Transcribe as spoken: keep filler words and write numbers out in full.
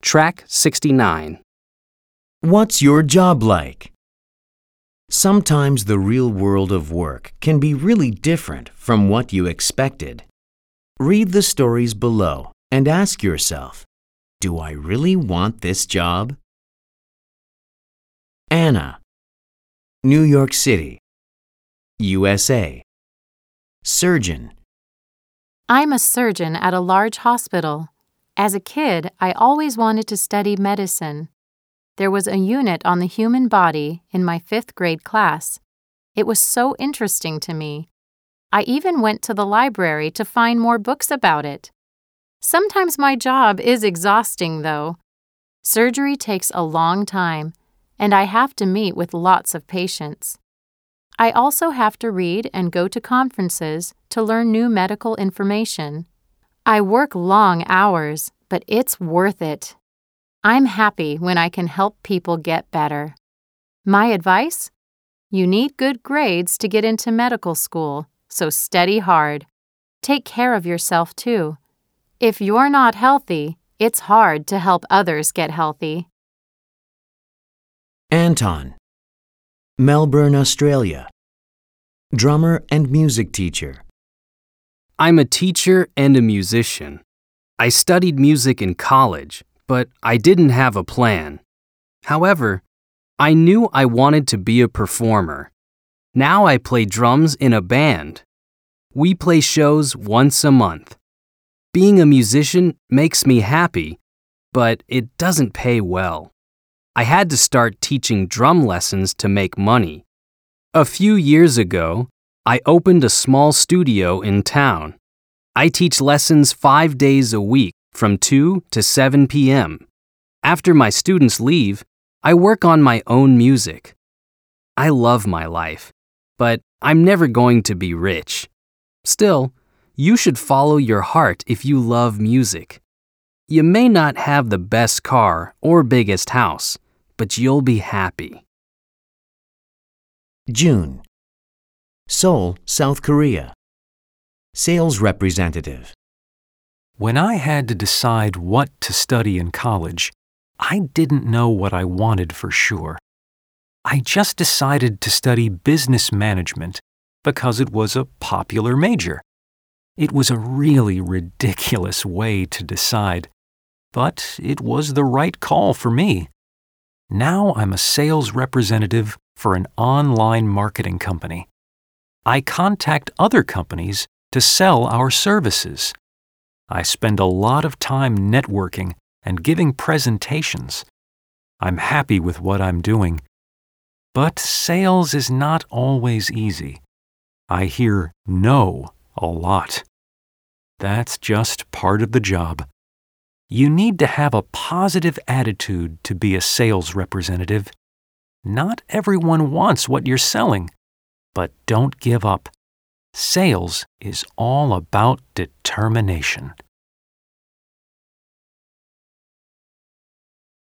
Track sixty-nine. What's your job like? Sometimes the real world of work can be really different from what you expected. Read the stories below and ask yourself, do I really want this job? Anna, New York City, U S A. Surgeon. I'm a surgeon at a large hospital. As a kid, I always wanted to study medicine. There was a unit on the human body in my fifth grade class. It was so interesting to me. I even went to the library to find more books about it. Sometimes my job is exhausting, though. Surgery takes a long time, and I have to meet with lots of patients. I also have to read and go to conferences to learn new medical information. I work long hours, but it's worth it. I'm happy when I can help people get better. My advice? You need good grades to get into medical school, so study hard. Take care of yourself, too. If you're not healthy, it's hard to help others get healthy. Anton, Melbourne, Australia. Drummer and music teacher. I'm a teacher and a musician. I studied music in college, but I didn't have a plan. However, I knew I wanted to be a performer. Now I play drums in a band. We play shows once a month. Being a musician makes me happy, but it doesn't pay well. I had to start teaching drum lessons to make money. A few years ago, I opened a small studio in town. I teach lessons five days a week from two to seven p m After my students leave, I work on my own music. I love my life, but I'm never going to be rich. Still, you should follow your heart if you love music. You may not have the best car or biggest house, but you'll be happy. June, Seoul, South Korea. Sales representative. When I had to decide what to study in college, I didn't know what I wanted for sure. I just decided to study business management because it was a popular major. It was a really ridiculous way to decide, but it was the right call for me. Now I'm a sales representative for an online marketing company. I contact other companies to sell our services. I spend a lot of time networking and giving presentations. I'm happy with what I'm doing. But sales is not always easy. I hear no a lot. That's just part of the job. You need to have a positive attitude to be a sales representative. Not everyone wants what you're selling, but don't give up. Sales is all about determination.